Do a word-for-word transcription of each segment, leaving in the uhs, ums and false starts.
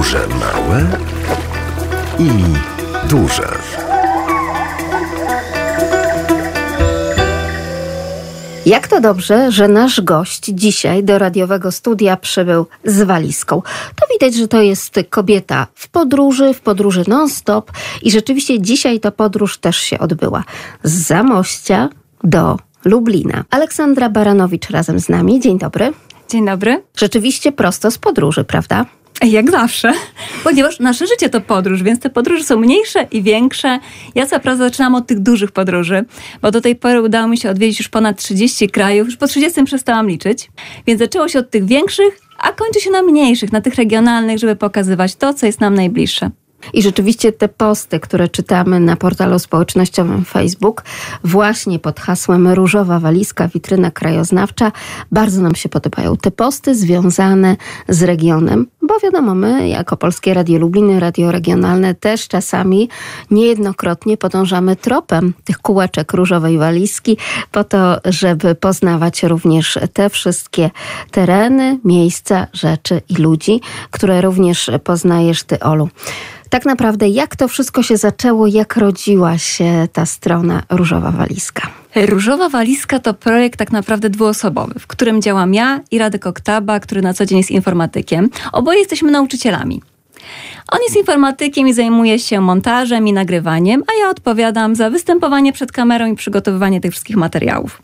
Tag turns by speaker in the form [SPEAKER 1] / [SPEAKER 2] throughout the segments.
[SPEAKER 1] Duże, małe i duże.
[SPEAKER 2] Jak to dobrze, że nasz gość dzisiaj do radiowego studia przybył z walizką. To widać, że to jest kobieta w podróży, w podróży non-stop i rzeczywiście dzisiaj ta podróż też się odbyła. Z Zamościa do Lublina. Aleksandra Baranowicz razem z nami. Dzień dobry.
[SPEAKER 3] Dzień dobry.
[SPEAKER 2] Rzeczywiście prosto z podróży, prawda?
[SPEAKER 3] Jak zawsze, ponieważ nasze życie to podróż, więc te podróże są mniejsze i większe. Ja co prawda zaczynam od tych dużych podróży, bo do tej pory udało mi się odwiedzić już ponad trzydzieści krajów, już po trzydziestym przestałam liczyć, więc zaczęło się od tych większych, a kończy się na mniejszych, na tych regionalnych, żeby pokazywać to, co jest nam najbliższe.
[SPEAKER 2] I rzeczywiście te posty, które czytamy na portalu społecznościowym Facebook, właśnie pod hasłem Różowa Walizka, witryna krajoznawcza, bardzo nam się podobają. Te posty związane z regionem, bo wiadomo, my jako Polskie Radio Lublin, radio regionalne też czasami niejednokrotnie podążamy tropem tych kółeczek Różowej Walizki po to, żeby poznawać również te wszystkie tereny, miejsca, rzeczy i ludzi, które również poznajesz ty, Olu. Tak naprawdę, jak to wszystko się zaczęło, jak rodziła się ta strona Różowa Walizka?
[SPEAKER 3] Różowa Walizka to projekt tak naprawdę dwuosobowy, w którym działam ja i Radek Oktaba, który na co dzień jest informatykiem. Oboje jesteśmy nauczycielami. On jest informatykiem i zajmuje się montażem i nagrywaniem, a ja odpowiadam za występowanie przed kamerą i przygotowywanie tych wszystkich materiałów.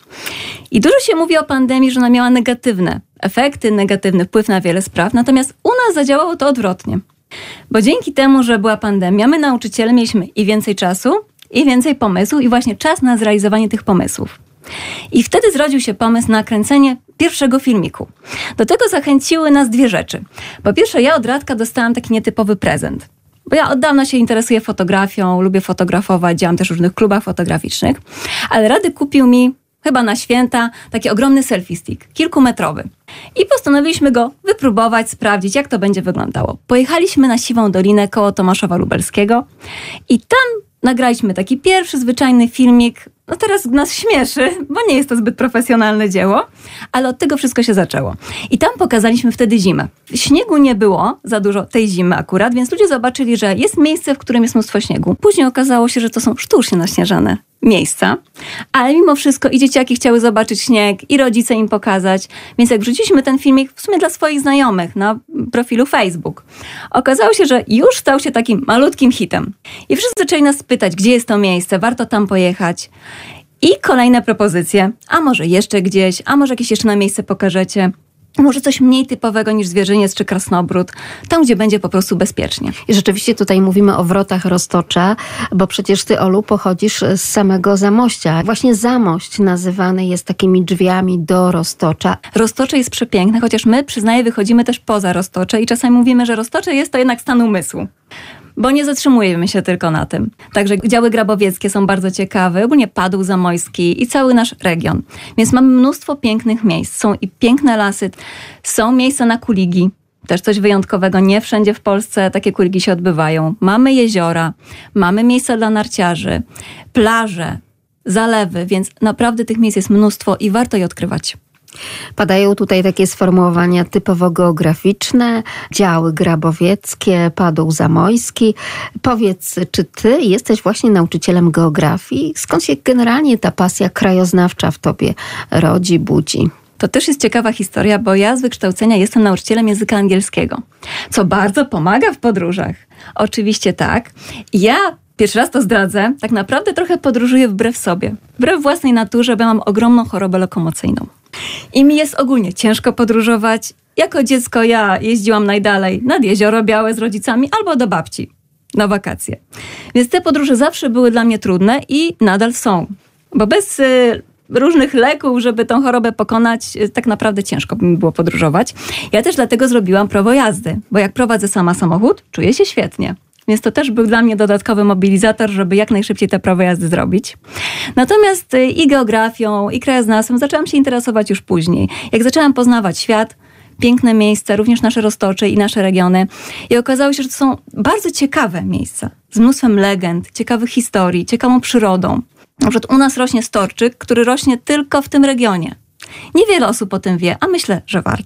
[SPEAKER 3] I dużo się mówi o pandemii, że ona miała negatywne efekty, negatywny wpływ na wiele spraw, natomiast u nas zadziałało to odwrotnie. Bo dzięki temu, że była pandemia, my nauczyciele mieliśmy i więcej czasu, i więcej pomysłów, i właśnie czas na zrealizowanie tych pomysłów. I wtedy zrodził się pomysł na kręcenie pierwszego filmiku. Do tego zachęciły nas dwie rzeczy. Po pierwsze, ja od Radka dostałam taki nietypowy prezent. Bo ja od dawna się interesuję fotografią, lubię fotografować, działam też w różnych klubach fotograficznych. Ale Radek kupił mi chyba na święta taki ogromny selfie stick, kilkumetrowy. I postanowiliśmy go wypróbować, sprawdzić, jak to będzie wyglądało. Pojechaliśmy na Siwą Dolinę koło Tomaszowa Lubelskiego i tam nagraliśmy taki pierwszy, zwyczajny filmik. No teraz nas śmieszy, bo nie jest to zbyt profesjonalne dzieło, ale od tego wszystko się zaczęło. I tam pokazaliśmy wtedy zimę. Śniegu nie było za dużo tej zimy akurat, więc ludzie zobaczyli, że jest miejsce, w którym jest mnóstwo śniegu. Później okazało się, że to są sztucznie naśnieżane miejsca, ale mimo wszystko i dzieciaki chciały zobaczyć śnieg i rodzice im pokazać, więc jak wrzuciliśmy ten filmik w sumie dla swoich znajomych na profilu Facebook, okazało się, że już stał się takim malutkim hitem. I wszyscy zaczęli nas pytać, gdzie jest to miejsce, warto tam pojechać. I kolejne propozycje, a może jeszcze gdzieś, a może jakieś jeszcze na miejsce pokażecie. Może coś mniej typowego niż Zwierzyniec czy Krasnobród, tam gdzie będzie po prostu bezpiecznie.
[SPEAKER 2] I rzeczywiście tutaj mówimy o Wrotach Roztocza, bo przecież ty, Olu, pochodzisz z samego Zamościa. Właśnie Zamość nazywany jest takimi drzwiami do Roztocza.
[SPEAKER 3] Roztocze jest przepiękne, chociaż my, przyznaję, wychodzimy też poza Roztocze i czasami mówimy, że Roztocze jest to jednak stan umysłu. Bo nie zatrzymujemy się tylko na tym. Także działy grabowieckie są bardzo ciekawe, ogólnie Padł Zamojski i cały nasz region. Więc mamy mnóstwo pięknych miejsc. Są i piękne lasy, są miejsca na kuligi. Też coś wyjątkowego. Nie wszędzie w Polsce takie kuligi się odbywają. Mamy jeziora, mamy miejsca dla narciarzy, plaże, zalewy, więc naprawdę tych miejsc jest mnóstwo i warto je odkrywać.
[SPEAKER 2] Padają tutaj takie sformułowania typowo geograficzne, działy grabowieckie, Padł Zamojski. Powiedz, czy ty jesteś właśnie nauczycielem geografii? Skąd się generalnie ta pasja krajoznawcza w tobie rodzi, budzi?
[SPEAKER 3] To też jest ciekawa historia, bo ja z wykształcenia jestem nauczycielem języka angielskiego, co bardzo pomaga w podróżach. Oczywiście tak. Ja pierwszy raz to zdradzę, tak naprawdę trochę podróżuję wbrew sobie, wbrew własnej naturze, bo mam ogromną chorobę lokomocyjną. I mi jest ogólnie ciężko podróżować. Jako dziecko ja jeździłam najdalej nad Jezioro Białe z rodzicami albo do babci na wakacje. Więc te podróże zawsze były dla mnie trudne i nadal są. Bo bez y, różnych leków, żeby tą chorobę pokonać, y, tak naprawdę ciężko by mi było podróżować. Ja też dlatego zrobiłam prawo jazdy, bo jak prowadzę sama samochód, czuję się świetnie. Więc to też był dla mnie dodatkowy mobilizator, żeby jak najszybciej te prawo jazdy zrobić. Natomiast i geografią, i krajoznawstwem zaczęłam się interesować już później. Jak zaczęłam poznawać świat, piękne miejsca, również nasze Roztocze i nasze regiony. I okazało się, że to są bardzo ciekawe miejsca. Z mnóstwem legend, ciekawych historii, ciekawą przyrodą. Na przykład u nas rośnie storczyk, który rośnie tylko w tym regionie. Niewiele osób o tym wie, a myślę, że warto.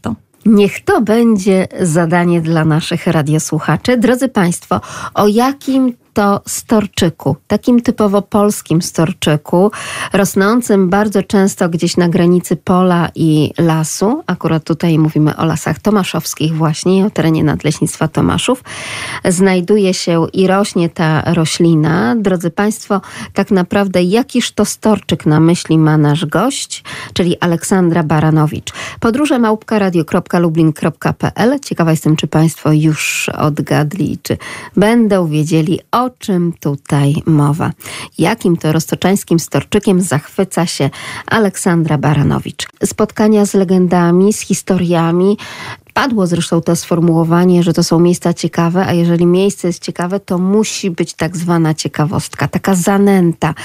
[SPEAKER 2] Niech to będzie zadanie dla naszych radiosłuchaczy. Drodzy Państwo, o jakim to storczyku, takim typowo polskim storczyku, rosnącym bardzo często gdzieś na granicy pola i lasu, akurat tutaj mówimy o lasach tomaszowskich właśnie i o terenie Nadleśnictwa Tomaszów, znajduje się i rośnie ta roślina. Drodzy Państwo, tak naprawdę jakiż to storczyk na myśli ma nasz gość, czyli Aleksandra Baranowicz. Podróże małpka radio kropka lublin kropka p l. Ciekawa jestem, czy Państwo już odgadli, czy będą wiedzieli, o czym tutaj mowa. Jakim to roztoczańskim storczykiem zachwyca się Aleksandra Baranowicz. Spotkania z legendami, z historiami. Padło zresztą to sformułowanie, że to są miejsca ciekawe, a jeżeli miejsce jest ciekawe, to musi być tak zwana ciekawostka, taka zanęta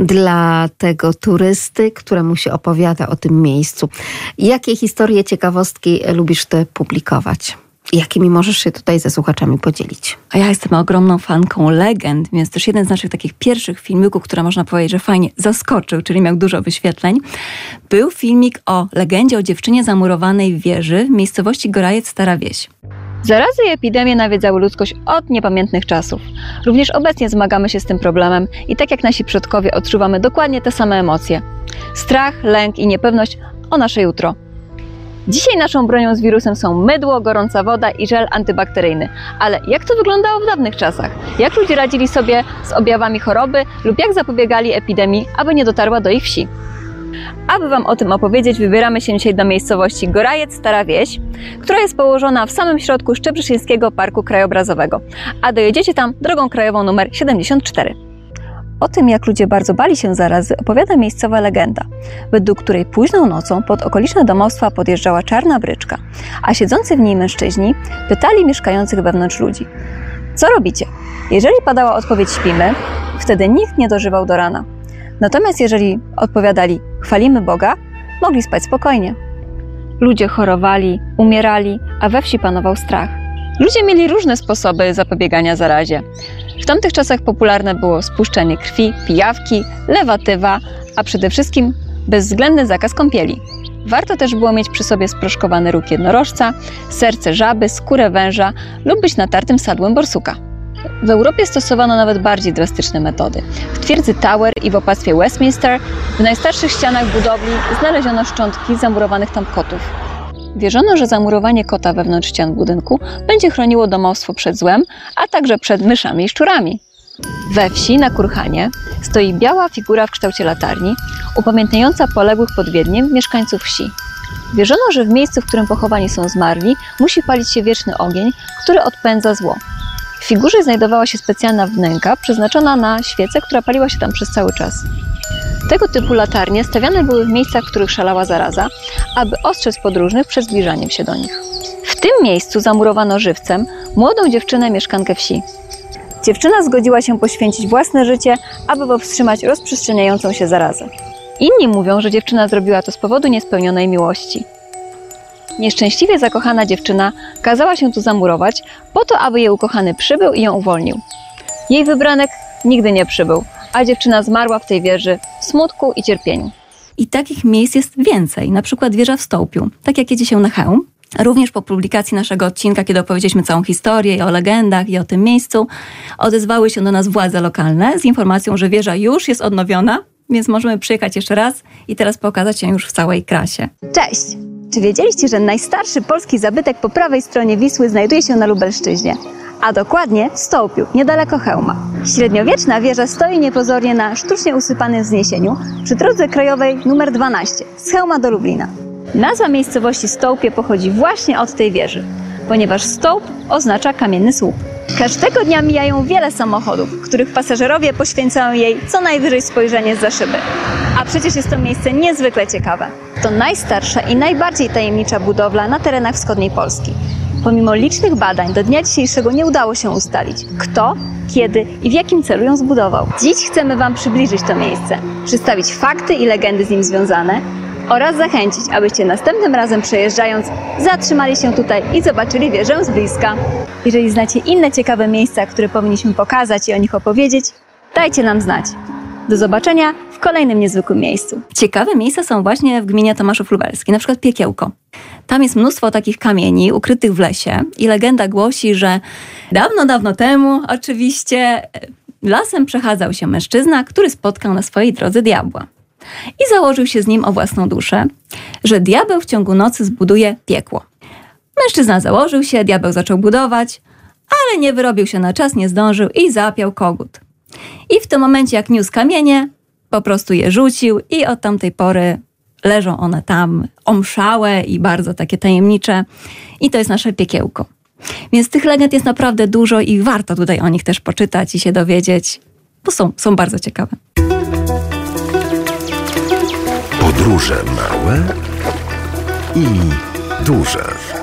[SPEAKER 2] dla tego turysty, któremu się opowiada o tym miejscu. Jakie historie, ciekawostki lubisz ty publikować? Jakimi możesz się tutaj ze słuchaczami podzielić?
[SPEAKER 3] A ja jestem ogromną fanką legend, więc też jeden z naszych takich pierwszych filmików, które można powiedzieć, że fajnie zaskoczył, czyli miał dużo wyświetleń, był filmik o legendzie o dziewczynie zamurowanej w wieży w miejscowości Gorajec Stara Wieś. Zarazy i epidemie nawiedzały ludzkość od niepamiętnych czasów. Również obecnie zmagamy się z tym problemem i tak jak nasi przodkowie odczuwamy dokładnie te same emocje. Strach, lęk i niepewność o nasze jutro. Dzisiaj naszą bronią z wirusem są mydło, gorąca woda i żel antybakteryjny. Ale jak to wyglądało w dawnych czasach? Jak ludzie radzili sobie z objawami choroby lub jak zapobiegali epidemii, aby nie dotarła do ich wsi? Aby Wam o tym opowiedzieć, wybieramy się dzisiaj do miejscowości Gorajec Stara Wieś, która jest położona w samym środku Szczebrzeszyńskiego Parku Krajobrazowego, a dojedziecie tam drogą krajową numer siedemdziesiąt cztery. O tym, jak ludzie bardzo bali się zarazy, opowiada miejscowa legenda, według której późną nocą pod okoliczne domostwa podjeżdżała czarna bryczka, a siedzący w niej mężczyźni pytali mieszkających wewnątrz ludzi: co robicie? Jeżeli padała odpowiedź śpimy, wtedy nikt nie dożywał do rana. Natomiast jeżeli odpowiadali chwalimy Boga, mogli spać spokojnie. Ludzie chorowali, umierali, a we wsi panował strach. Ludzie mieli różne sposoby zapobiegania zarazie. W tamtych czasach popularne było spuszczenie krwi, pijawki, lewatywa, a przede wszystkim bezwzględny zakaz kąpieli. Warto też było mieć przy sobie sproszkowany róg jednorożca, serce żaby, skórę węża lub być natartym sadłem borsuka. W Europie stosowano nawet bardziej drastyczne metody. W twierdzy Tower i w opactwie Westminster w najstarszych ścianach budowli znaleziono szczątki zamurowanych tam kotów. Wierzono, że zamurowanie kota wewnątrz ścian budynku będzie chroniło domostwo przed złem, a także przed myszami i szczurami. We wsi na kurhanie stoi biała figura w kształcie latarni, upamiętniająca poległych pod Wiedniem mieszkańców wsi. Wierzono, że w miejscu, w którym pochowani są zmarli, musi palić się wieczny ogień, który odpędza zło. W figurze znajdowała się specjalna wnęka przeznaczona na świecę, która paliła się tam przez cały czas. Tego typu latarnie stawiane były w miejscach, w których szalała zaraza, aby ostrzec podróżnych przed zbliżaniem się do nich. W tym miejscu zamurowano żywcem młodą dziewczynę, mieszkankę wsi. Dziewczyna zgodziła się poświęcić własne życie, aby powstrzymać rozprzestrzeniającą się zarazę. Inni mówią, że dziewczyna zrobiła to z powodu niespełnionej miłości. Nieszczęśliwie zakochana dziewczyna kazała się tu zamurować po to, aby jej ukochany przybył i ją uwolnił. Jej wybranek nigdy nie przybył, a dziewczyna zmarła w tej wieży w smutku i cierpieniu. I takich miejsc jest więcej, na przykład wieża w Stołpiu, tak jak jedzie się na Chełm. Również po publikacji naszego odcinka, kiedy opowiedzieliśmy całą historię i o legendach i o tym miejscu, odezwały się do nas władze lokalne z informacją, że wieża już jest odnowiona, więc możemy przyjechać jeszcze raz i teraz pokazać ją już w całej krasie.
[SPEAKER 4] Cześć! Czy wiedzieliście, że najstarszy polski zabytek po prawej stronie Wisły znajduje się na Lubelszczyźnie? A dokładnie w Stołpiu, niedaleko Chełma. Średniowieczna wieża stoi niepozornie na sztucznie usypanym wzniesieniu przy drodze krajowej numer dwanaście z Chełma do Lublina. Nazwa miejscowości Stołpie pochodzi właśnie od tej wieży, ponieważ stołp oznacza kamienny słup. Każdego dnia mijają wiele samochodów, których pasażerowie poświęcają jej co najwyżej spojrzenie zza szyby. A przecież jest to miejsce niezwykle ciekawe. To najstarsza i najbardziej tajemnicza budowla na terenach wschodniej Polski. Pomimo licznych badań do dnia dzisiejszego nie udało się ustalić, kto, kiedy i w jakim celu ją zbudował. Dziś chcemy Wam przybliżyć to miejsce, przedstawić fakty i legendy z nim związane oraz zachęcić, abyście następnym razem przejeżdżając zatrzymali się tutaj i zobaczyli wieżę z bliska. Jeżeli znacie inne ciekawe miejsca, które powinniśmy pokazać i o nich opowiedzieć, dajcie nam znać. Do zobaczenia w kolejnym niezwykłym miejscu.
[SPEAKER 3] Ciekawe miejsca są właśnie w gminie Tomaszów Lubelski, na przykład Piekiełko. Tam jest mnóstwo takich kamieni ukrytych w lesie i legenda głosi, że dawno, dawno temu oczywiście lasem przechadzał się mężczyzna, który spotkał na swojej drodze diabła. I założył się z nim o własną duszę, że diabeł w ciągu nocy zbuduje piekło. Mężczyzna założył się, diabeł zaczął budować, ale nie wyrobił się na czas, nie zdążył i zapiał kogut. I w tym momencie, jak niósł kamienie, po prostu je rzucił i od tamtej pory leżą one tam omszałe i bardzo takie tajemnicze. I to jest nasze piekiełko. Więc tych legend jest naprawdę dużo i warto tutaj o nich też poczytać i się dowiedzieć, bo są, są bardzo ciekawe.
[SPEAKER 1] Podróże małe i duże.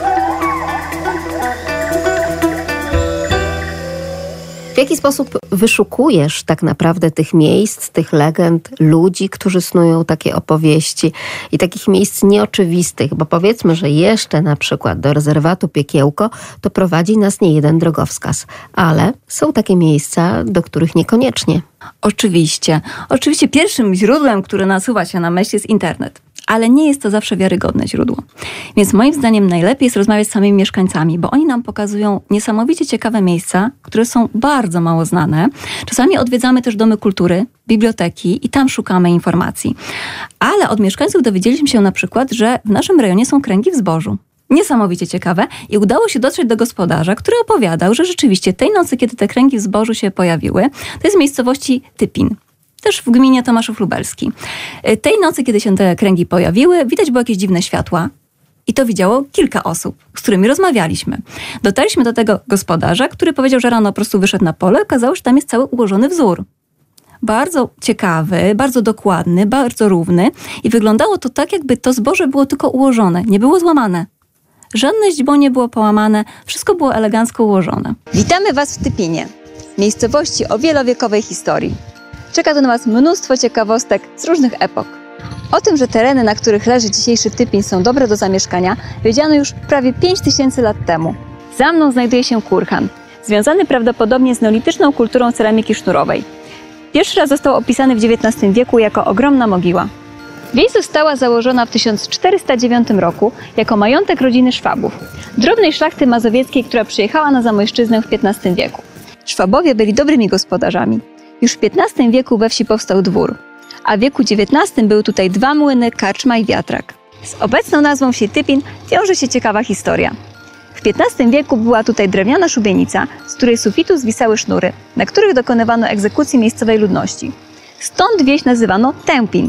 [SPEAKER 2] W jaki sposób wyszukujesz tak naprawdę tych miejsc, tych legend, ludzi, którzy snują takie opowieści i takich miejsc nieoczywistych? Bo powiedzmy, że jeszcze na przykład do rezerwatu Piekiełko to prowadzi nas nie jeden drogowskaz, ale są takie miejsca, do których niekoniecznie.
[SPEAKER 3] Oczywiście. Oczywiście pierwszym źródłem, które nasuwa się na myśl, jest internet. Ale nie jest to zawsze wiarygodne źródło. Więc moim zdaniem najlepiej jest rozmawiać z samymi mieszkańcami, bo oni nam pokazują niesamowicie ciekawe miejsca, które są bardzo mało znane. Czasami odwiedzamy też domy kultury, biblioteki i tam szukamy informacji. Ale od mieszkańców dowiedzieliśmy się na przykład, że w naszym rejonie są kręgi w zbożu. Niesamowicie ciekawe i udało się dotrzeć do gospodarza, który opowiadał, że rzeczywiście tej nocy, kiedy te kręgi w zbożu się pojawiły, to jest w miejscowości Typin. Też w gminie Tomaszów Lubelski. Tej nocy, kiedy się te kręgi pojawiły, widać było jakieś dziwne światła. I to widziało kilka osób, z którymi rozmawialiśmy. Dotarliśmy do tego gospodarza, który powiedział, że rano po prostu wyszedł na pole, okazało się, że tam jest cały ułożony wzór. Bardzo ciekawy, bardzo dokładny, bardzo równy i wyglądało to tak, jakby to zboże było tylko ułożone, nie było złamane. Żadne źdźbło nie było połamane, wszystko było elegancko ułożone.
[SPEAKER 4] Witamy Was w Typinie, miejscowości o wielowiekowej historii. Czeka tu na Was mnóstwo ciekawostek z różnych epok. O tym, że tereny, na których leży dzisiejszy Typin, są dobre do zamieszkania, wiedziano już prawie pięć tysięcy lat temu. Za mną znajduje się kurhan, związany prawdopodobnie z neolityczną kulturą ceramiki sznurowej. Pierwszy raz został opisany w dziewiętnastym wieku jako ogromna mogiła. Wieś została założona w tysiąc czterysta dziewiątym roku jako majątek rodziny Szwabów, drobnej szlachty mazowieckiej, która przyjechała na Zamojszczyznę w piętnastym wieku. Szwabowie byli dobrymi gospodarzami. Już w piętnastym wieku we wsi powstał dwór, a w wieku dziewiętnastym były tutaj dwa młyny, karczma i wiatrak. Z obecną nazwą wsi Typin wiąże się ciekawa historia. W piętnastym wieku była tutaj drewniana szubienica, z której sufitu zwisały sznury, na których dokonywano egzekucji miejscowej ludności. Stąd wieś nazywano Tępin.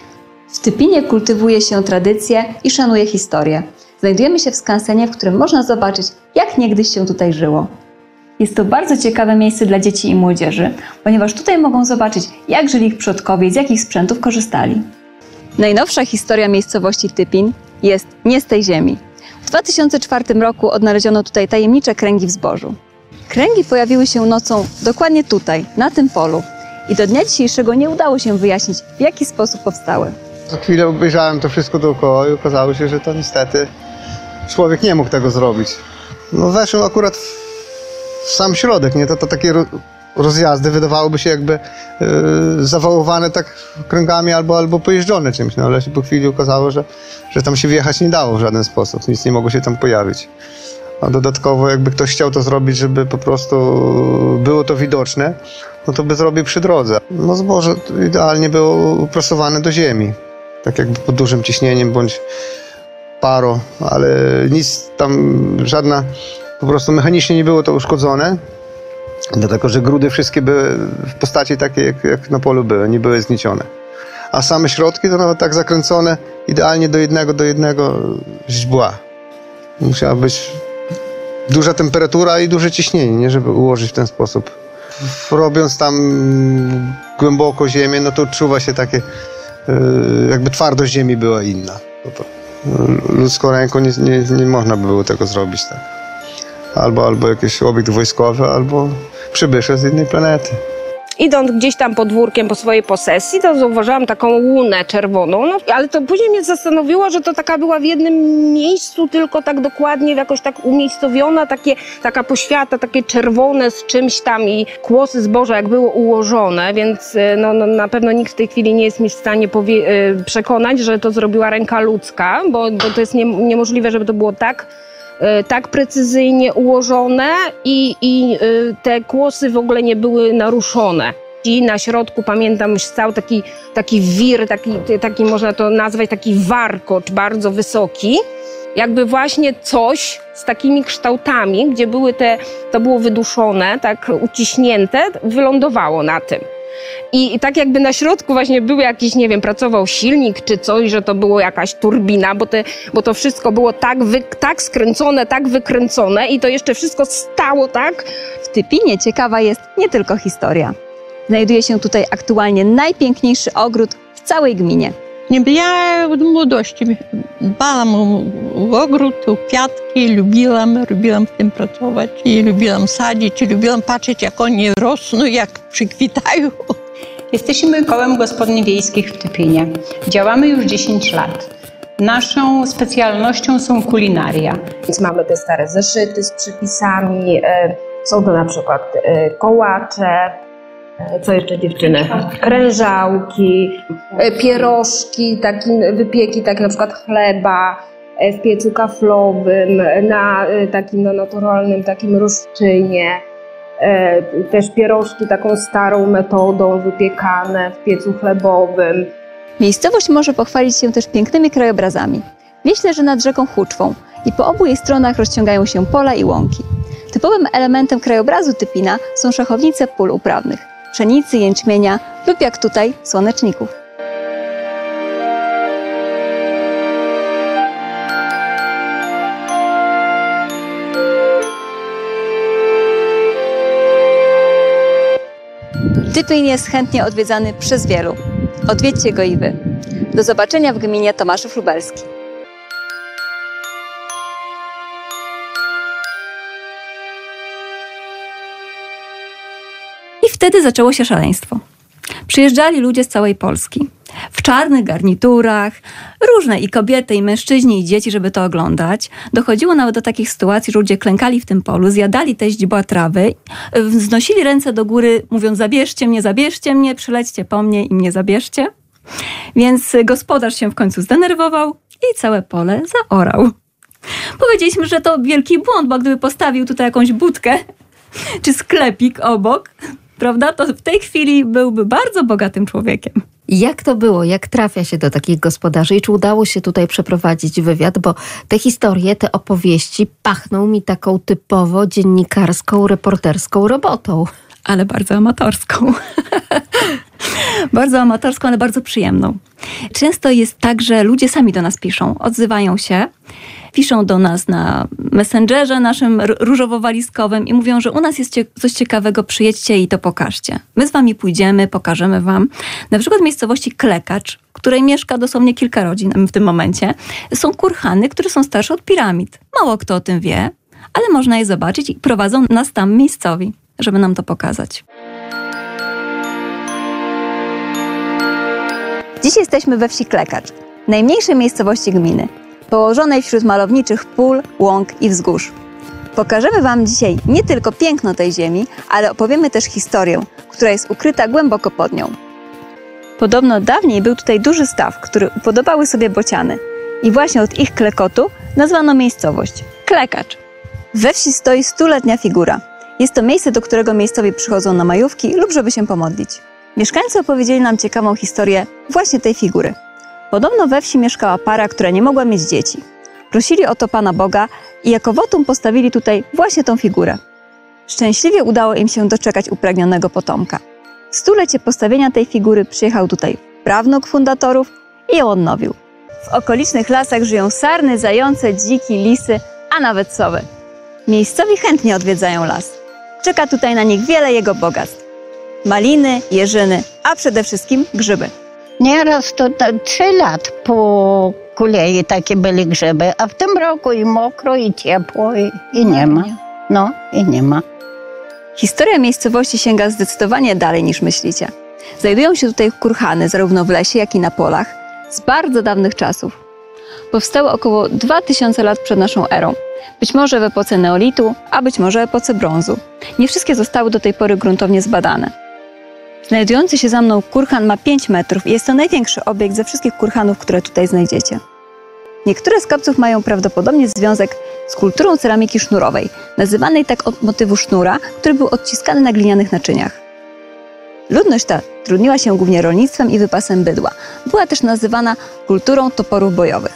[SPEAKER 4] W Typinie kultywuje się tradycje i szanuje historię. Znajdujemy się w skansenie, w którym można zobaczyć, jak niegdyś się tutaj żyło. Jest to bardzo ciekawe miejsce dla dzieci i młodzieży, ponieważ tutaj mogą zobaczyć, jak żyli ich przodkowie i z jakich sprzętów korzystali. Najnowsza historia miejscowości Typin jest nie z tej ziemi. W dwa tysiące czwartym roku odnaleziono tutaj tajemnicze kręgi w zbożu. Kręgi pojawiły się nocą dokładnie tutaj, na tym polu. I do dnia dzisiejszego nie udało się wyjaśnić, w jaki sposób powstały.
[SPEAKER 5] Za chwilę obejrzałem to wszystko dookoła i okazało się, że to niestety człowiek nie mógł tego zrobić. No weszłem akurat w sam środek, nie? To, to takie rozjazdy wydawałoby się jakby yy, zawołowane tak kręgami albo, albo pojeżdżone czymś, no ale się po chwili okazało, że, że tam się wjechać nie dało w żaden sposób, nic nie mogło się tam pojawić. A dodatkowo jakby ktoś chciał to zrobić, żeby po prostu było to widoczne, no to by zrobił przy drodze. No zboże idealnie było uprasowane do ziemi, tak jakby pod dużym ciśnieniem bądź paro, ale nic tam, żadna, po prostu mechanicznie nie było to uszkodzone, dlatego że grudy wszystkie były w postaci takiej, jak, jak na polu były, nie były zniecione. A same środki to nawet tak zakręcone idealnie do jednego, do jednego źdźbła. Musiała być duża temperatura i duże ciśnienie, nie, żeby ułożyć w ten sposób. Robiąc tam głęboko ziemię, no to odczuwa się takie, jakby twardość ziemi była inna. No to ludzką ręką nie, nie, nie można by było tego zrobić tak. Albo, albo jakiś obiekt wojskowy, albo przybysze z innej planety.
[SPEAKER 6] Idąc gdzieś tam podwórkiem po swojej posesji, to zauważyłam taką łunę czerwoną, no, ale to później mnie zastanowiło, że to taka była w jednym miejscu, tylko tak dokładnie jakoś tak umiejscowiona, takie, taka poświata, takie czerwone z czymś tam i kłosy zboża jak było ułożone, więc no, no, na pewno nikt w tej chwili nie jest mi w stanie powie- przekonać, że to zrobiła ręka ludzka, bo, bo to jest nie, niemożliwe, żeby to było tak tak precyzyjnie ułożone i, i te kłosy w ogóle nie były naruszone. I na środku, pamiętam, stał taki, taki wir, taki, taki można to nazwać, taki warkocz bardzo wysoki. Jakby właśnie coś z takimi kształtami, gdzie były te, to było wyduszone, tak uciśnięte, wylądowało na tym. I, I tak jakby na środku właśnie był jakiś, nie wiem, pracował silnik czy coś, że to było jakaś turbina, bo, te, bo to wszystko było tak, wy, tak skręcone, tak wykręcone i to jeszcze wszystko stało tak.
[SPEAKER 4] W Typinie ciekawa jest nie tylko historia. Znajduje się tutaj aktualnie najpiękniejszy ogród w całej gminie.
[SPEAKER 7] Ja od młodości dbałam o ogród, o kwiatki, lubiłam, lubiłam w tym pracować i lubiłam sadzić, lubiłam patrzeć, jak one rosną, jak przykwitają.
[SPEAKER 8] Jesteśmy kołem gospodyń wiejskich w Typinie. Działamy już dziesięć lat. Naszą specjalnością są kulinaria.
[SPEAKER 6] Więc mamy te stare zeszyty z przepisami, są to na przykład kołacze, co jeszcze dziewczyny? Krężałki, pierożki, taki, wypieki, tak na przykład chleba w piecu kaflowym, na takim no, naturalnym takim rozczynie. Też pierożki taką starą metodą wypiekane w piecu chlebowym.
[SPEAKER 4] Miejscowość może pochwalić się też pięknymi krajobrazami. Wieś leży nad rzeką Huczwą i po obu jej stronach rozciągają się pola i łąki. Typowym elementem krajobrazu Typina są szachownice pól uprawnych, pszenicy, jęczmienia lub jak tutaj słoneczników. Typin jest chętnie odwiedzany przez wielu. Odwiedźcie go i wy. Do zobaczenia w gminie Tomaszów Lubelski.
[SPEAKER 3] I wtedy zaczęło się szaleństwo. Przyjeżdżali ludzie z całej Polski. W czarnych garniturach, różne i kobiety, i mężczyźni, i dzieci, żeby to oglądać. Dochodziło nawet do takich sytuacji, że ludzie klękali w tym polu, zjadali te źdźbła trawy, wznosili ręce do góry, mówiąc: zabierzcie mnie, zabierzcie mnie, przylećcie po mnie i mnie zabierzcie. Więc gospodarz się w końcu zdenerwował i całe pole zaorał. Powiedzieliśmy, że to wielki błąd, bo gdyby postawił tutaj jakąś budkę czy sklepik obok, prawda, to w tej chwili byłby bardzo bogatym człowiekiem.
[SPEAKER 2] Jak to było? Jak trafia się do takich gospodarzy? I czy udało się tutaj przeprowadzić wywiad? Bo te historie, te opowieści pachną mi taką typowo dziennikarską, reporterską robotą.
[SPEAKER 3] Ale bardzo amatorską. Bardzo amatorską, ale bardzo przyjemną. Często jest tak, że ludzie sami do nas piszą, odzywają się, piszą do nas na Messengerze naszym różowo-walizkowym i mówią, że u nas jest coś ciekawego, przyjedźcie i to pokażcie. My z wami pójdziemy, pokażemy wam. Na przykład w miejscowości Klekacz, w której mieszka dosłownie kilka rodzin w tym momencie, są kurhany, które są starsze od piramid. Mało kto o tym wie, ale można je zobaczyć i prowadzą nas tam miejscowi, żeby nam to pokazać.
[SPEAKER 4] Dziś jesteśmy we wsi Klekacz, najmniejszej miejscowości gminy, położonej wśród malowniczych pól, łąk i wzgórz. Pokażemy wam dzisiaj nie tylko piękno tej ziemi, ale opowiemy też historię, która jest ukryta głęboko pod nią. Podobno dawniej był tutaj duży staw, który upodobały sobie bociany. I właśnie od ich klekotu nazwano miejscowość Klekacz. We wsi stoi stuletnia figura. Jest to miejsce, do którego miejscowi przychodzą na majówki lub żeby się pomodlić. Mieszkańcy opowiedzieli nam ciekawą historię właśnie tej figury. Podobno we wsi mieszkała para, która nie mogła mieć dzieci. Prosili o to Pana Boga i jako wotum postawili tutaj właśnie tą figurę. Szczęśliwie udało im się doczekać upragnionego potomka. W stulecie postawienia tej figury przyjechał tutaj prawnuk fundatorów i ją odnowił. W okolicznych lasach żyją sarny, zające, dziki, lisy, a nawet sowy. Miejscowi chętnie odwiedzają las. Czeka tutaj na nich wiele jego bogactw. Maliny, jeżyny, a przede wszystkim grzyby.
[SPEAKER 9] Nieraz to trzy lat po kuleji takie były grzyby, a w tym roku i mokro, i ciepło, i, i nie ma. No, i nie ma.
[SPEAKER 4] Historia miejscowości sięga zdecydowanie dalej niż myślicie. Znajdują się tutaj kurhany zarówno w lesie, jak i na polach z bardzo dawnych czasów. Powstały około dwa tysiące lat przed naszą erą. Być może w epoce neolitu, a być może w epoce brązu. Nie wszystkie zostały do tej pory gruntownie zbadane. Znajdujący się za mną kurhan ma pięć metrów i jest to największy obiekt ze wszystkich kurhanów, które tutaj znajdziecie. Niektóre z kopców mają prawdopodobnie związek z kulturą ceramiki sznurowej, nazywanej tak od motywu sznura, który był odciskany na glinianych naczyniach. Ludność ta trudniła się głównie rolnictwem i wypasem bydła. Była też nazywana kulturą toporów bojowych.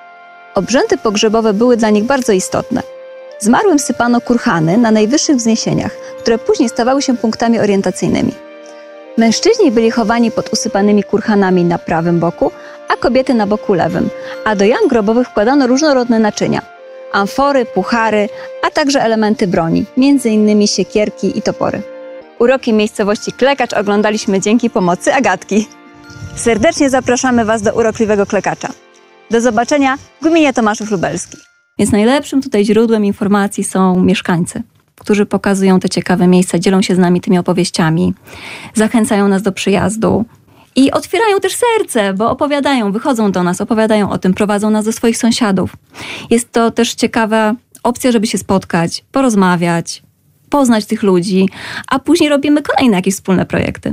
[SPEAKER 4] Obrzędy pogrzebowe były dla nich bardzo istotne. Zmarłym sypano kurhany na najwyższych wzniesieniach, które później stawały się punktami orientacyjnymi. Mężczyźni byli chowani pod usypanymi kurhanami na prawym boku, a kobiety na boku lewym, a do jam grobowych wkładano różnorodne naczynia. Amfory, puchary, a także elementy broni, między innymi siekierki i topory. Uroki miejscowości Klekacz oglądaliśmy dzięki pomocy Agatki. Serdecznie zapraszamy Was do urokliwego Klekacza. Do zobaczenia w gminie Tomaszów Lubelskich.
[SPEAKER 3] Więc najlepszym tutaj źródłem informacji są mieszkańcy, którzy pokazują te ciekawe miejsca, dzielą się z nami tymi opowieściami, zachęcają nas do przyjazdu i otwierają też serce, bo opowiadają, wychodzą do nas, opowiadają o tym, prowadzą nas do swoich sąsiadów. Jest to też ciekawa opcja, żeby się spotkać, porozmawiać, poznać tych ludzi, a później robimy kolejne jakieś wspólne projekty.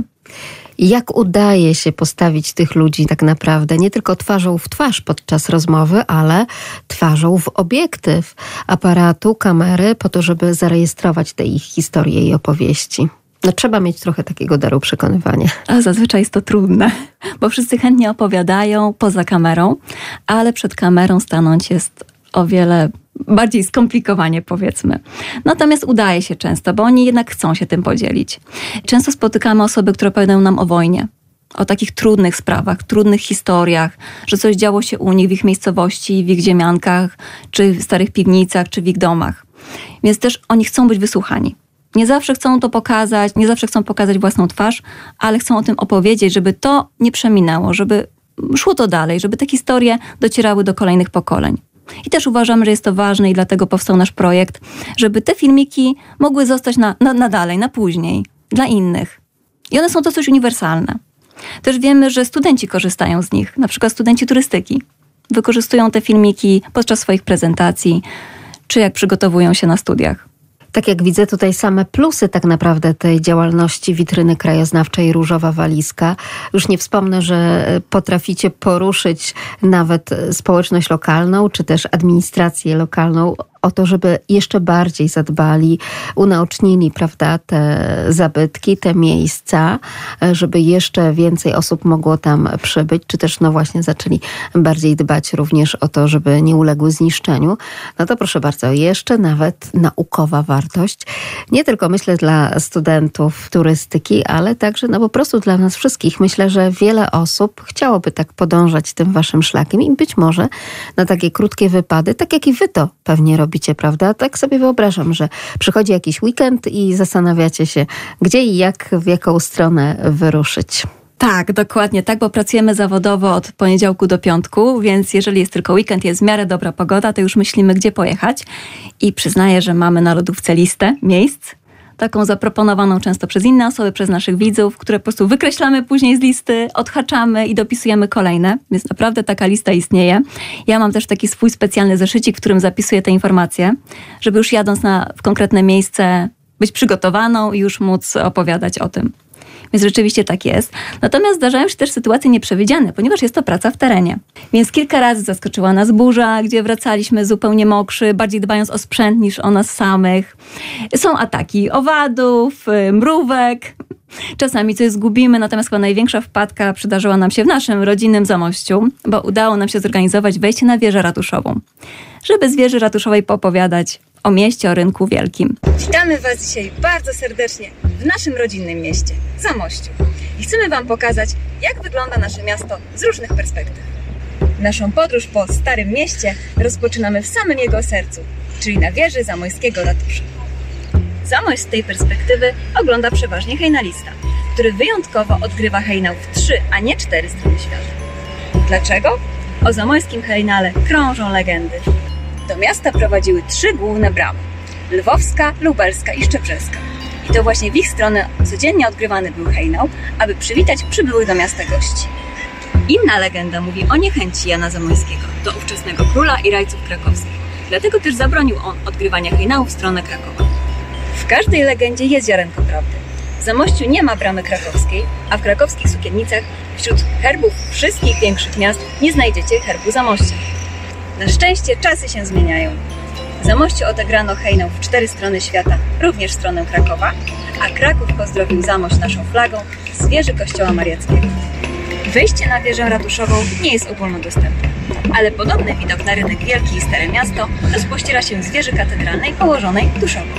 [SPEAKER 2] Jak udaje się postawić tych ludzi tak naprawdę nie tylko twarzą w twarz podczas rozmowy, ale twarzą w obiektyw aparatu, kamery, po to, żeby zarejestrować te ich historie i opowieści? No, trzeba mieć trochę takiego daru przekonywania.
[SPEAKER 3] A zazwyczaj jest to trudne, bo wszyscy chętnie opowiadają poza kamerą, ale przed kamerą stanąć jest o wiele bardziej skomplikowanie, powiedzmy. Natomiast udaje się często, bo oni jednak chcą się tym podzielić. Często spotykamy osoby, które opowiadają nam o wojnie, o takich trudnych sprawach, trudnych historiach, że coś działo się u nich w ich miejscowości, w ich ziemiankach, czy w starych piwnicach, czy w ich domach. Więc też oni chcą być wysłuchani. Nie zawsze chcą to pokazać, nie zawsze chcą pokazać własną twarz, ale chcą o tym opowiedzieć, żeby to nie przeminęło, żeby szło to dalej, żeby te historie docierały do kolejnych pokoleń. I też uważamy, że jest to ważne i dlatego powstał nasz projekt, żeby te filmiki mogły zostać na, na, na dalej, na później, dla innych. I one są dosyć uniwersalne. Też wiemy, że studenci korzystają z nich, na przykład studenci turystyki. Wykorzystują te filmiki podczas swoich prezentacji, czy jak przygotowują się na studiach.
[SPEAKER 2] Tak jak widzę tutaj same plusy tak naprawdę tej działalności Witryny Krajoznawczej Różowa Walizka. Już nie wspomnę, że potraficie poruszyć nawet społeczność lokalną, czy też administrację lokalną o to, żeby jeszcze bardziej zadbali, unaocznili, prawda, te zabytki, te miejsca, żeby jeszcze więcej osób mogło tam przybyć, czy też no właśnie zaczęli bardziej dbać również o to, żeby nie uległy zniszczeniu. No to proszę bardzo, jeszcze nawet naukowa wartość. Nie tylko myślę dla studentów turystyki, ale także no po prostu dla nas wszystkich. Myślę, że wiele osób chciałoby tak podążać tym waszym szlakiem i być może na takie krótkie wypady, tak jak i wy to pewnie robicie, prawda? Tak sobie wyobrażam, że przychodzi jakiś weekend i zastanawiacie się, gdzie i jak, w jaką stronę wyruszyć.
[SPEAKER 3] Tak, dokładnie tak, bo pracujemy zawodowo od poniedziałku do piątku, więc jeżeli jest tylko weekend, jest w miarę dobra pogoda, to już myślimy, gdzie pojechać. I przyznaję, że mamy na lodówce listę miejsc, taką zaproponowaną często przez inne osoby, przez naszych widzów, które po prostu wykreślamy później z listy, odhaczamy i dopisujemy kolejne, więc naprawdę taka lista istnieje. Ja mam też taki swój specjalny zeszycik, w którym zapisuję te informacje, żeby już jadąc na, w konkretne miejsce być przygotowaną i już móc opowiadać o tym. Więc rzeczywiście tak jest. Natomiast zdarzają się też sytuacje nieprzewidziane, ponieważ jest to praca w terenie. Więc kilka razy zaskoczyła nas burza, gdzie wracaliśmy zupełnie mokrzy, bardziej dbając o sprzęt niż o nas samych. Są ataki owadów, mrówek. Czasami coś zgubimy, natomiast chyba największa wpadka przydarzyła nam się w naszym rodzinnym Zamościu, bo udało nam się zorganizować wejście na wieżę ratuszową, żeby z wieży ratuszowej poopowiadać o mieście, o rynku wielkim.
[SPEAKER 4] Witamy Was dzisiaj bardzo serdecznie w naszym rodzinnym mieście, Zamościu. I chcemy Wam pokazać, jak wygląda nasze miasto z różnych perspektyw. Naszą podróż po Starym Mieście rozpoczynamy w samym jego sercu, czyli na wieży zamojskiego ratusza. Zamość z tej perspektywy ogląda przeważnie hejnalista, który wyjątkowo odgrywa hejnał w trzy, a nie cztery strony świata. Dlaczego? O zamojskim hejnale krążą legendy. Do miasta prowadziły trzy główne bramy: lwowska, lubelska i szczebrzeska.
[SPEAKER 3] I to właśnie w ich stronę codziennie odgrywany był hejnał, aby przywitać przybyłych do miasta gości. Inna legenda mówi o niechęci Jana Zamoyskiego do ówczesnego króla i rajców krakowskich. Dlatego też zabronił on odgrywania hejnału w stronę Krakowa. W każdej legendzie jest ziarenko prawdy. W Zamościu nie ma bramy krakowskiej, a w krakowskich sukiennicach wśród herbów wszystkich większych miast nie znajdziecie herbu Zamościa. Na szczęście czasy się zmieniają. W Zamościu odegrano hejnał w cztery strony świata, również w stronę Krakowa, a Kraków pozdrowił Zamość naszą flagą z wieży kościoła mariackiego. Wejście na wieżę ratuszową nie jest ogólnodostępne, ale podobny widok na rynek wielki i stare miasto rozpościera się z wieży katedralnej położonej tuż obok.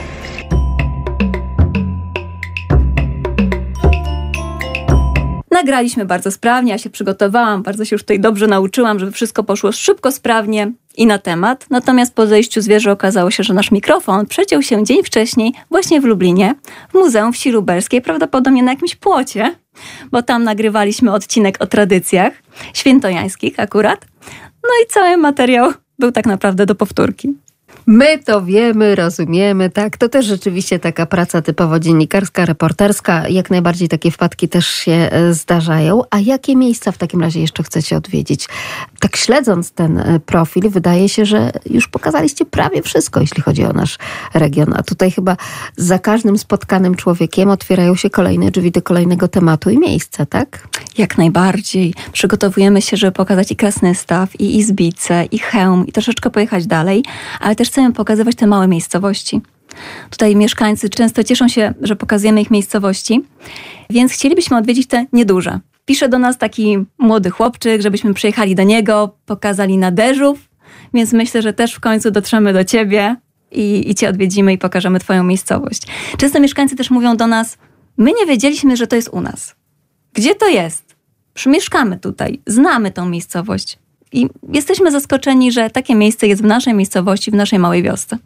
[SPEAKER 3] Nagraliśmy bardzo sprawnie, ja się przygotowałam, bardzo się już tutaj dobrze nauczyłam, żeby wszystko poszło szybko, sprawnie i na temat. Natomiast po zejściu z wieży okazało się, że nasz mikrofon przeciął się dzień wcześniej właśnie w Lublinie, w Muzeum Wsi Lubelskiej, prawdopodobnie na jakimś płocie, bo tam nagrywaliśmy odcinek o tradycjach świętojańskich akurat. No i cały materiał był tak naprawdę do powtórki.
[SPEAKER 2] My to wiemy, rozumiemy, tak. To też rzeczywiście taka praca typowo dziennikarska, reporterska. Jak najbardziej takie wpadki też się zdarzają. A jakie miejsca w takim razie jeszcze chcecie odwiedzić? Tak śledząc ten profil, wydaje się, że już pokazaliście prawie wszystko, jeśli chodzi o nasz region. A tutaj chyba za każdym spotkanym człowiekiem otwierają się kolejne drzwi do kolejnego tematu i miejsca, tak?
[SPEAKER 3] Jak najbardziej. Przygotowujemy się, żeby pokazać i Krasnystaw, i Izbice, i Chełm, i troszeczkę pojechać dalej, ale też chcemy pokazywać te małe miejscowości. Tutaj mieszkańcy często cieszą się, że pokazujemy ich miejscowości, więc chcielibyśmy odwiedzić te nieduże. Pisze do nas taki młody chłopczyk, żebyśmy przyjechali do niego, pokazali Nadeżów, więc myślę, że też w końcu dotrzemy do ciebie i, i cię odwiedzimy i pokażemy twoją miejscowość. Często mieszkańcy też mówią do nas, my nie wiedzieliśmy, że to jest u nas. Gdzie to jest? Mieszkamy tutaj, znamy tą miejscowość i jesteśmy zaskoczeni, że takie miejsce jest w naszej miejscowości, w naszej małej wiosce.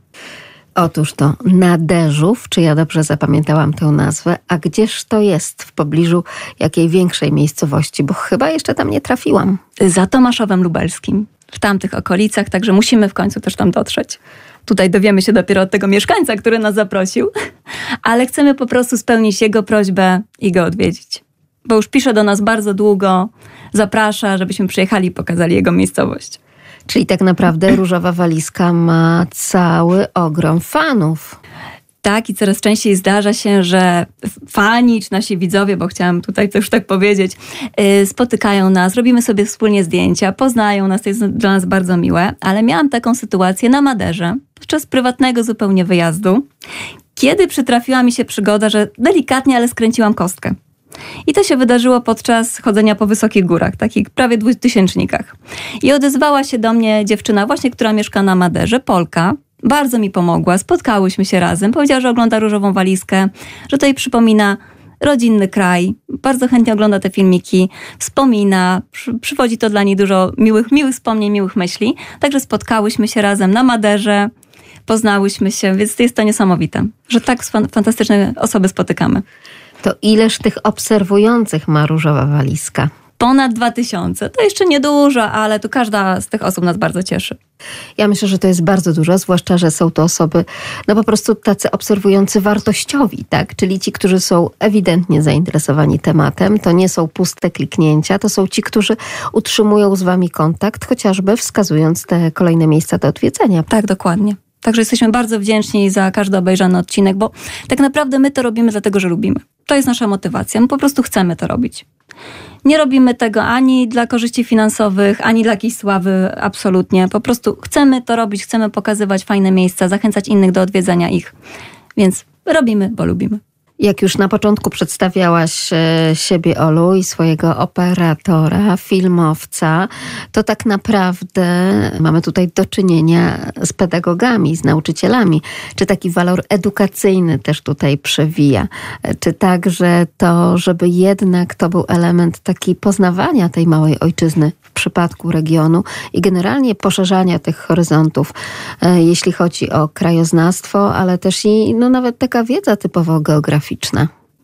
[SPEAKER 2] Otóż to Nadeżów, czy ja dobrze zapamiętałam tę nazwę, a gdzież to jest w pobliżu jakiej większej miejscowości, bo chyba jeszcze tam nie trafiłam.
[SPEAKER 3] Za Tomaszowem Lubelskim, w tamtych okolicach, także musimy w końcu też tam dotrzeć. Tutaj dowiemy się dopiero od tego mieszkańca, który nas zaprosił, ale chcemy po prostu spełnić jego prośbę i go odwiedzić. Bo już pisze do nas bardzo długo, zaprasza, żebyśmy przyjechali i pokazali jego miejscowość.
[SPEAKER 2] Czyli tak naprawdę Różowa Walizka ma cały ogrom fanów.
[SPEAKER 3] Tak, i coraz częściej zdarza się, że fani, czy nasi widzowie, bo chciałam tutaj też tak powiedzieć, yy, spotykają nas, robimy sobie wspólnie zdjęcia, poznają nas, to jest dla nas bardzo miłe, ale miałam taką sytuację na Maderze, podczas prywatnego zupełnie wyjazdu, kiedy przytrafiła mi się przygoda, że delikatnie, ale skręciłam kostkę. I to się wydarzyło podczas chodzenia po wysokich górach, takich prawie dwutysięcznikach. I odezwała się do mnie dziewczyna właśnie, która mieszka na Maderze, Polka. Bardzo mi pomogła, spotkałyśmy się razem. Powiedziała, że ogląda Różową Walizkę, że to jej przypomina rodzinny kraj. Bardzo chętnie ogląda te filmiki, wspomina, przy, przywodzi to dla niej dużo miłych, miłych wspomnień, miłych myśli. Także spotkałyśmy się razem na Maderze, poznałyśmy się, więc jest to niesamowite, że tak fantastyczne osoby spotykamy.
[SPEAKER 2] To ileż tych obserwujących ma Różowa Walizka?
[SPEAKER 3] Ponad dwa tysiące. To jeszcze niedużo, ale tu każda z tych osób nas bardzo cieszy.
[SPEAKER 2] Ja myślę, że to jest bardzo dużo, zwłaszcza, że są to osoby, no po prostu tacy obserwujący wartościowi, tak? Czyli ci, którzy są ewidentnie zainteresowani tematem, to nie są puste kliknięcia, to są ci, którzy utrzymują z wami kontakt, chociażby wskazując te kolejne miejsca do odwiedzenia.
[SPEAKER 3] Tak, dokładnie. Także jesteśmy bardzo wdzięczni za każdy obejrzany odcinek, bo tak naprawdę my to robimy dlatego, że lubimy. To jest nasza motywacja. My po prostu chcemy to robić. Nie robimy tego ani dla korzyści finansowych, ani dla jakiejś sławy, absolutnie. Po prostu chcemy to robić, chcemy pokazywać fajne miejsca, zachęcać innych do odwiedzania ich. Więc robimy, bo lubimy.
[SPEAKER 2] Jak już na początku przedstawiałaś siebie, Olu, i swojego operatora, filmowca, to tak naprawdę mamy tutaj do czynienia z pedagogami, z nauczycielami. Czy taki walor edukacyjny też tutaj przewija? Czy także to, żeby jednak to był element taki poznawania tej małej ojczyzny w przypadku regionu i generalnie poszerzania tych horyzontów, jeśli chodzi o krajoznawstwo, ale też i no, nawet taka wiedza typowo geograficzna?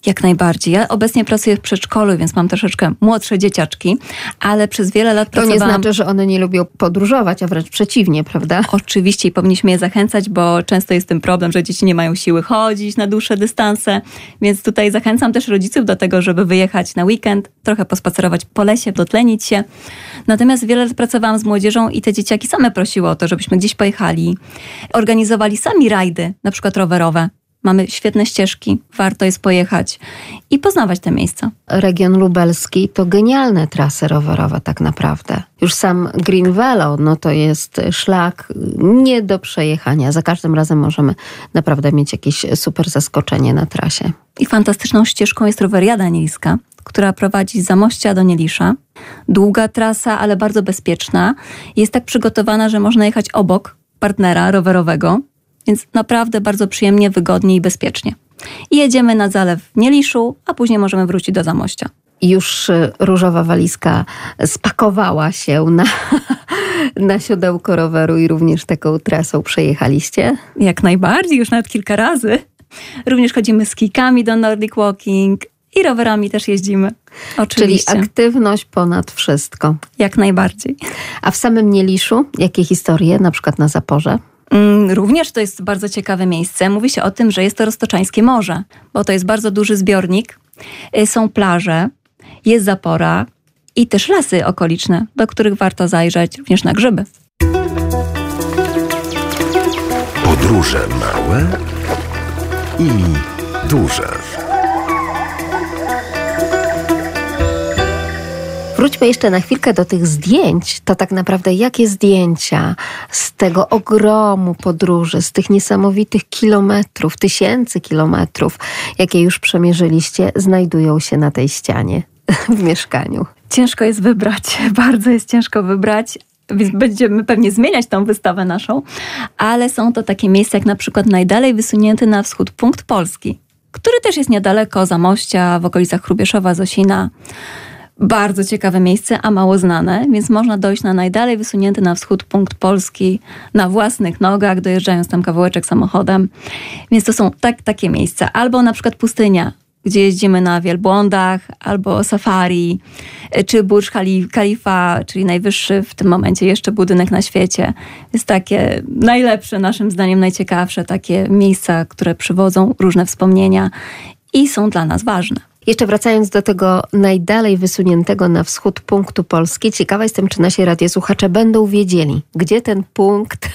[SPEAKER 3] Jak najbardziej. Ja obecnie pracuję w przedszkolu, więc mam troszeczkę młodsze dzieciaczki, ale przez wiele lat
[SPEAKER 2] to
[SPEAKER 3] pracowałam...
[SPEAKER 2] To nie znaczy, że one nie lubią podróżować, a wręcz przeciwnie, prawda?
[SPEAKER 3] Oczywiście i powinniśmy je zachęcać, bo często jest ten problem, że dzieci nie mają siły chodzić na dłuższe dystanse, więc tutaj zachęcam też rodziców do tego, żeby wyjechać na weekend, trochę pospacerować po lesie, dotlenić się. Natomiast wiele lat pracowałam z młodzieżą i te dzieciaki same prosiły o to, żebyśmy gdzieś pojechali. Organizowali sami rajdy, na przykład rowerowe. Mamy świetne ścieżki, warto jest pojechać i poznawać te miejsca.
[SPEAKER 2] Region lubelski to genialne trasy rowerowe tak naprawdę. Już sam Green Velo, no to jest szlak nie do przejechania. Za każdym razem możemy naprawdę mieć jakieś super zaskoczenie na trasie.
[SPEAKER 3] I fantastyczną ścieżką jest roweriada anielska, która prowadzi z Zamościa do Nielisza. Długa trasa, ale bardzo bezpieczna. Jest tak przygotowana, że można jechać obok partnera rowerowego, więc naprawdę bardzo przyjemnie, wygodnie i bezpiecznie. I jedziemy na zalew w Nieliszu, a później możemy wrócić do Zamościa.
[SPEAKER 2] Już różowa walizka spakowała się na, na siodełko roweru i również taką trasą przejechaliście?
[SPEAKER 3] Jak najbardziej, już nawet kilka razy. Również chodzimy z kijkami do Nordic Walking i rowerami też jeździmy. Oczywiście.
[SPEAKER 2] Czyli aktywność ponad wszystko.
[SPEAKER 3] Jak najbardziej.
[SPEAKER 2] A w samym Nieliszu jakie historie, na przykład na Zaporze?
[SPEAKER 3] Również to jest bardzo ciekawe miejsce. Mówi się o tym, że jest to Roztoczańskie Morze, bo to jest bardzo duży zbiornik. Są plaże, jest zapora i też lasy okoliczne, do których warto zajrzeć, również na grzyby.
[SPEAKER 1] Podróże małe i duże.
[SPEAKER 2] Wróćmy jeszcze na chwilkę do tych zdjęć. To tak naprawdę jakie zdjęcia z tego ogromu podróży, z tych niesamowitych kilometrów, tysięcy kilometrów, jakie już przemierzyliście, znajdują się na tej ścianie w mieszkaniu?
[SPEAKER 3] Ciężko jest wybrać, bardzo jest ciężko wybrać, więc będziemy pewnie zmieniać tą wystawę naszą, ale są to takie miejsca jak na przykład najdalej wysunięty na wschód punkt Polski, który też jest niedaleko Zamościa, w okolicach Hrubieszowa, Zosina. Bardzo ciekawe miejsce, a mało znane, więc można dojść na najdalej wysunięty na wschód punkt Polski na własnych nogach, dojeżdżając tam kawałeczek samochodem. Więc to są tak, takie miejsca. Albo na przykład pustynia, gdzie jeździmy na wielbłądach, albo safari, czy Burj Khalifa, czyli najwyższy w tym momencie jeszcze budynek na świecie. Jest takie najlepsze, naszym zdaniem najciekawsze, takie miejsca, które przywodzą różne wspomnienia i są dla nas ważne.
[SPEAKER 2] Jeszcze wracając do tego najdalej wysuniętego na wschód punktu Polski, ciekawa jestem, czy nasi radiosłuchacze będą wiedzieli, gdzie ten punkt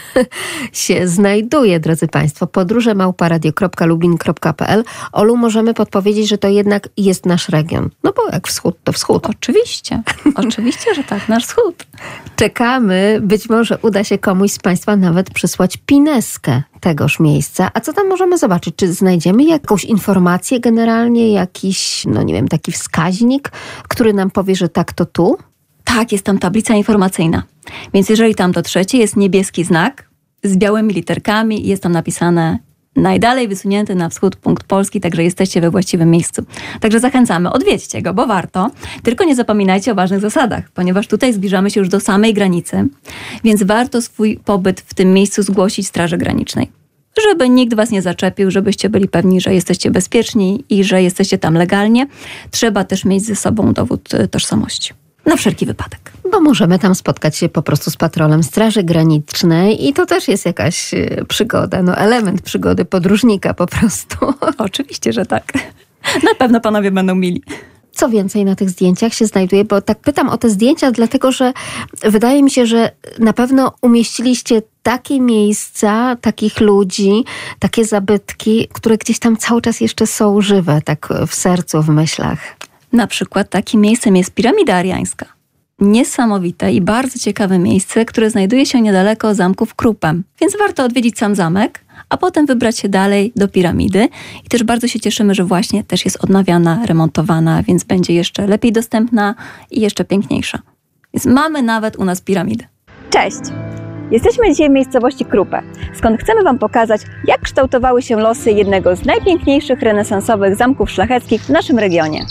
[SPEAKER 2] się znajduje, drodzy Państwo. podróże małpa radio kropka lubin kropka p l. Olu, możemy podpowiedzieć, że to jednak jest nasz region. No bo jak wschód, to wschód.
[SPEAKER 3] Oczywiście, oczywiście, że tak, nasz wschód.
[SPEAKER 2] Czekamy, być może uda się komuś z Państwa nawet przysłać pineskę tegoż miejsca. A co tam możemy zobaczyć? Czy znajdziemy jakąś informację generalnie, jakiś, no nie wiem, taki wskaźnik, który nam powie, że tak, to tu?
[SPEAKER 3] Tak, jest tam tablica informacyjna. Więc jeżeli tam dotrzecie, jest niebieski znak z białymi literkami i jest tam napisane najdalej wysunięty na wschód punkt Polski, także jesteście we właściwym miejscu. Także zachęcamy, odwiedźcie go, bo warto. Tylko nie zapominajcie o ważnych zasadach, ponieważ tutaj zbliżamy się już do samej granicy, więc warto swój pobyt w tym miejscu zgłosić Straży Granicznej, żeby nikt was nie zaczepił, żebyście byli pewni, że jesteście bezpieczni i że jesteście tam legalnie. Trzeba też mieć ze sobą dowód tożsamości. Na wszelki wypadek.
[SPEAKER 2] Bo możemy tam spotkać się po prostu z patrolem Straży Granicznej i to też jest jakaś przygoda, no element przygody podróżnika po prostu.
[SPEAKER 3] Oczywiście, że tak. Na pewno panowie będą mili.
[SPEAKER 2] Co więcej na tych zdjęciach się znajduje? Bo tak pytam o te zdjęcia, dlatego że wydaje mi się, że na pewno umieściliście takie miejsca, takich ludzi, takie zabytki, które gdzieś tam cały czas jeszcze są żywe, tak w sercu, w myślach.
[SPEAKER 3] Na przykład takim miejscem jest Piramida Ariańska. Niesamowite i bardzo ciekawe miejsce, które znajduje się niedaleko zamku w Krupem. Więc warto odwiedzić sam zamek, a potem wybrać się dalej do piramidy. I też bardzo się cieszymy, że właśnie też jest odnawiana, remontowana, więc będzie jeszcze lepiej dostępna i jeszcze piękniejsza. Więc mamy nawet u nas piramidy.
[SPEAKER 4] Cześć! Jesteśmy dzisiaj w miejscowości Krupę, skąd chcemy Wam pokazać, jak kształtowały się losy jednego z najpiękniejszych renesansowych zamków szlacheckich w naszym regionie.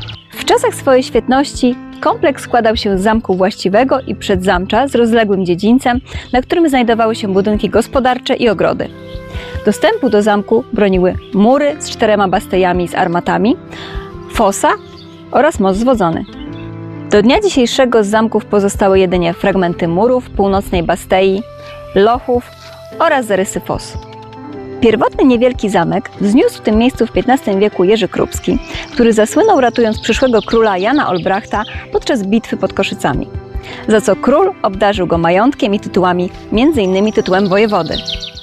[SPEAKER 4] W czasach swojej świetności kompleks składał się z zamku właściwego i przedzamcza z rozległym dziedzińcem, na którym znajdowały się budynki gospodarcze i ogrody.
[SPEAKER 3] Dostępu do zamku broniły mury z czterema bastejami z armatami, fosa oraz most zwodzony. Do dnia dzisiejszego z zamków pozostały jedynie fragmenty murów, północnej bastei, lochów oraz zarysy fos. Pierwotny niewielki zamek wzniósł w tym miejscu w piętnastym wieku Jerzy Krupski, który zasłynął ratując przyszłego króla Jana Olbrachta podczas bitwy pod Koszycami, za co król obdarzył go majątkiem i tytułami, między innymi tytułem wojewody.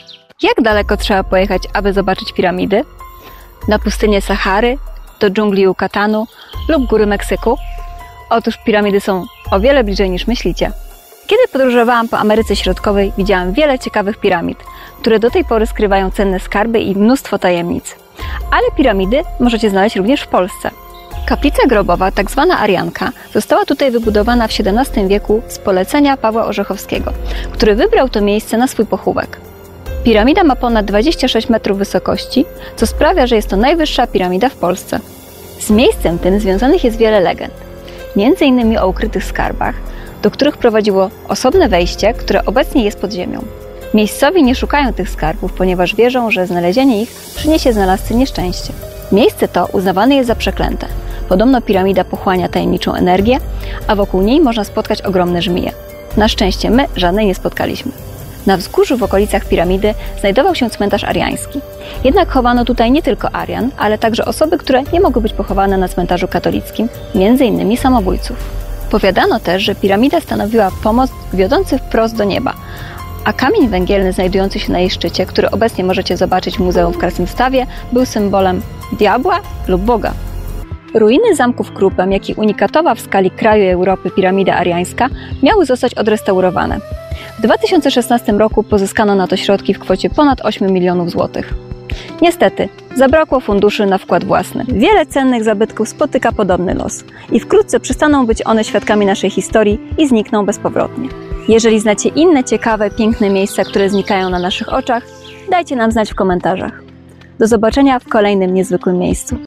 [SPEAKER 3] Jak daleko trzeba pojechać, aby zobaczyć piramidy? Na pustynię Sahary, do dżungli Yucatanu lub góry Meksyku? Otóż piramidy są o wiele bliżej niż myślicie. Kiedy podróżowałam po Ameryce Środkowej, widziałam wiele ciekawych piramid, które do tej pory skrywają cenne skarby i mnóstwo tajemnic. Ale piramidy możecie znaleźć również w Polsce. Kaplica grobowa, tak zwana Arianka, została tutaj wybudowana w siedemnastym wieku z polecenia Pawła Orzechowskiego, który wybrał to miejsce na swój pochówek. Piramida ma ponad dwadzieścia sześć metrów wysokości, co sprawia, że jest to najwyższa piramida w Polsce. Z miejscem tym związanych jest wiele legend, między innymi o ukrytych skarbach, do których prowadziło osobne wejście, które obecnie jest pod ziemią. Miejscowi nie szukają tych skarbów, ponieważ wierzą, że znalezienie ich przyniesie znalazcy nieszczęście. Miejsce to uznawane jest za przeklęte. Podobno piramida pochłania tajemniczą energię, a wokół niej można spotkać ogromne żmije. Na szczęście my żadnej nie spotkaliśmy. Na wzgórzu w okolicach piramidy znajdował się cmentarz ariański. Jednak chowano tutaj nie tylko Arian, ale także osoby, które nie mogły być pochowane na cmentarzu katolickim, między innymi samobójców. Powiadano też, że piramida stanowiła pomost wiodący wprost do nieba, a kamień węgielny znajdujący się na jej szczycie, który obecnie możecie zobaczyć w muzeum w Krasnymstawie, był symbolem diabła lub Boga. Ruiny zamku w Krupem, jak i unikatowa w skali kraju i Europy piramida ariańska miały zostać odrestaurowane. W dwa tysiące szesnastym roku pozyskano na to środki w kwocie ponad ośmiu milionów złotych. Niestety, zabrakło funduszy na wkład własny. Wiele cennych zabytków spotyka podobny los i wkrótce przestaną być one świadkami naszej historii i znikną bezpowrotnie. Jeżeli znacie inne ciekawe, piękne miejsca, które znikają na naszych oczach, dajcie nam znać w komentarzach. Do zobaczenia w kolejnym niezwykłym miejscu.